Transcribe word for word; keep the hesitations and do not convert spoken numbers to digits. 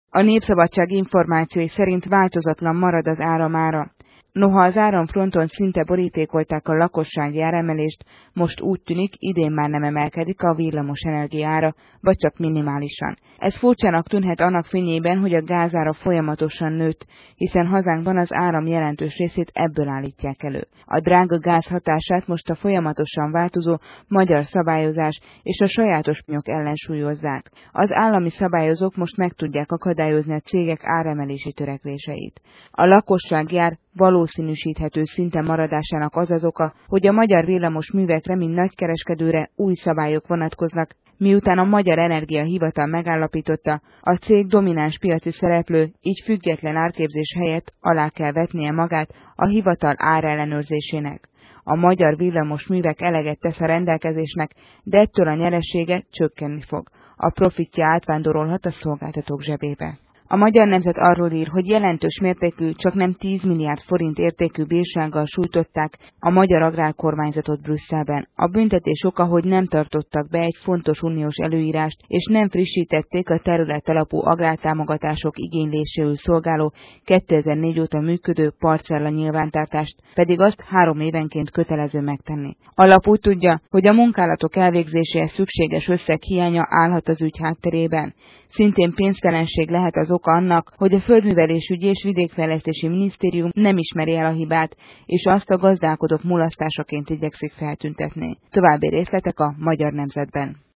A Népszabadság információi szerint változatlan marad az áramára. Noha az áramfronton szinte borítékolták a lakossági áremelést, most úgy tűnik, idén már nem emelkedik a villamos energia ára, vagy csak minimálisan. Ez furcsának tűnhet annak fényében, hogy a gázára folyamatosan nőtt, hiszen hazánkban az áram jelentős részét ebből állítják elő. A drága gáz hatását most a folyamatosan változó magyar szabályozás és a sajátos piacok ellensúlyozzák. Az állami szabályozók most meg tudják akadályozni a cégek áremelési törekvéseit. A lakossági ár valószínűsíthető szinten maradásának az az oka, hogy a magyar villamos művekre, mint nagykereskedőre új szabályok vonatkoznak, miután a Magyar Energia Hivatal megállapította, a cég domináns piaci szereplő, így független árképzés helyett alá kell vetnie magát a hivatal árellenőrzésének. A magyar villamos művek eleget tesz a rendelkezésnek, de ettől a nyeresége csökkenni fog. A profitja átvándorolhat a szolgáltatók zsebébe. A Magyar Nemzet arról ír, hogy jelentős mértékű, csaknem tíz milliárd forint értékű bírsággal sújtották a magyar agrárkormányzatot Brüsszelben. A büntetés oka, hogy nem tartottak be egy fontos uniós előírást, és nem frissítették a területalapú agrártámogatások igényléséül szolgáló kétezer-négy óta működő parcella nyilvántartást, pedig azt három évenként kötelező megtenni. A lap úgy tudja, hogy a munkálatok elvégzéséhez szükséges összeg hiánya állhat az ügy hátterében. Szintén pénztelenség lehet az oka annak, hogy a Földművelésügyi és Vidékfejlesztési Minisztérium nem ismeri el a hibát, és azt a gazdálkodók mulasztásaként igyekszik feltüntetni. További részletek a Magyar Nemzetben.